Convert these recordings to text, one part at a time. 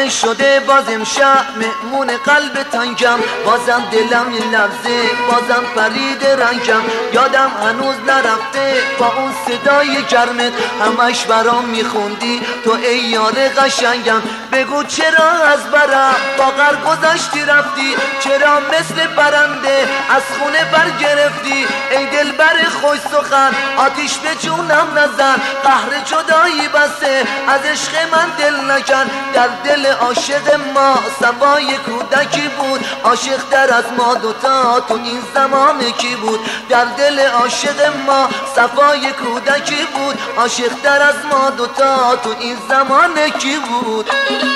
یادش شده باز امشب مهمون قلب تنگم، بازم دلم میلرزه، بازم پرید رنگم. یادم هنوز نرفته با اون صدای گرمت، همش برام میخوندی تو ای یار قشنگم. بگو چرا از برم باقر گذاشتی رفتی، چرا مثل پرنده از خونه برگرفتی. ای دلبر خوش سخن آتیش به جونم نزن، قهر جدایی بسه از عشق من دل نکن. در دل عاشق ما صفای کودکی بود، عاشق تر از ما دوتا تو این زمان کی بود. در دل عاشق ما صفای کودکی بود، عاشق تر از ما دوتا تو این زمان کی بود.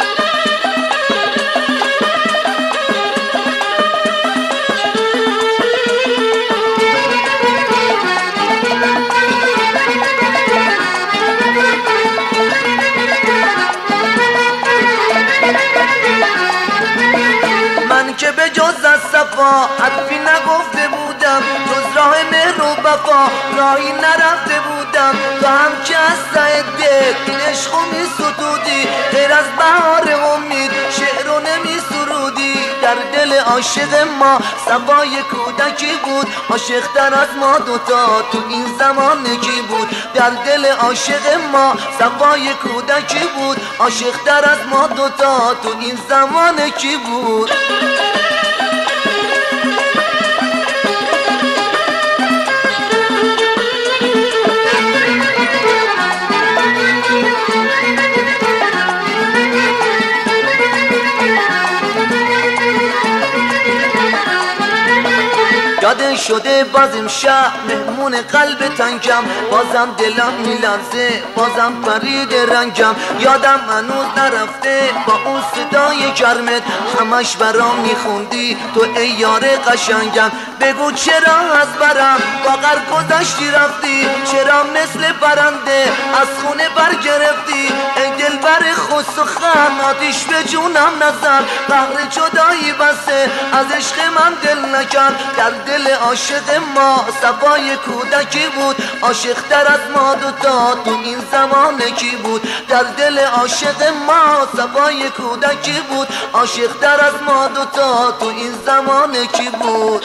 من که به جز از صفا حرفی نگفته بودم، جز راه مهر و وفا راهی نرفته بودم. تو هم که از ته دل این عشقو می ستودی، غیر از بهار امید شعر رو نمی سرودی. در دل عاشق ما صفای کودکی بود، عاشق تر از ما دوتا تو این زمان کی بود. در دل عاشق ما صفای کودکی بود، عاشق تر از ما دوتا تو این زمان کی بود. یادش شده باز امشب مهمون قلب تنگم، بازم دلم میلرزه، بازم پرید رنگم. یادم هنوز نرفته با اون صدای گرمت، همش برام میخوندی تو ای یار قشنگم. بگو چرا از برم باقر گذاشتی رفتی، چرا مثل پرنده از خونه برگرفتی. ای دلبر خوش سخن آتیش به جونم نزن، قهر جدایی بسه از عشق من دل نکن. در دل عاشق ما صفای کودکی بود، عاشق تر از ما دوتا تو این زمان کی بود. در دل عاشق ما صفای کودکی بود، عاشق تر از ما دوتا تو این زمان کی بود.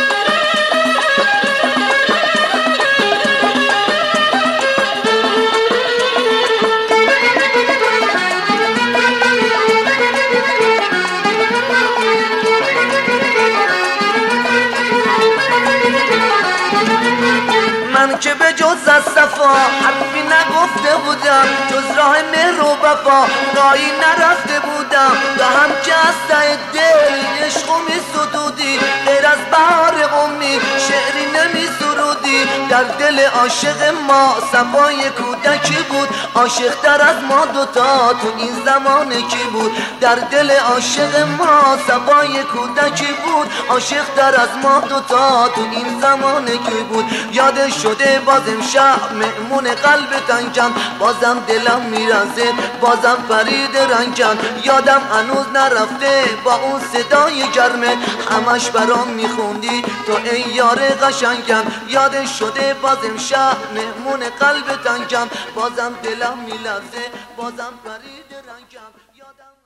من که به جز از صفا حرفی نگفته بودم، جز راه مهر و وفا راهی نرفته بودم. تو هم که از ته دل عشقو می ستودی، غیر از بهار امید شعری نمی سرودی. در دل عاشق ما صفای کودکی بود، عاشق تر از ما دوتا تو این زمان کی بود. در دل عاشق ما صفای کودکی بود، عاشق تر از ما دوتا تو این زمان کی بود. یادش شده باز امشب مهمون قلب تنگم، بازم دلم میرزه، بازم پرید رنگم. یادم هنوز نرفته با اون صدای گرمت، همش برام میخوندی تو ای یار قشنگم. یادش شده باز امشب مهمون قلب تنگم، بازم دلم میلرزه، بازم پرید رنگم.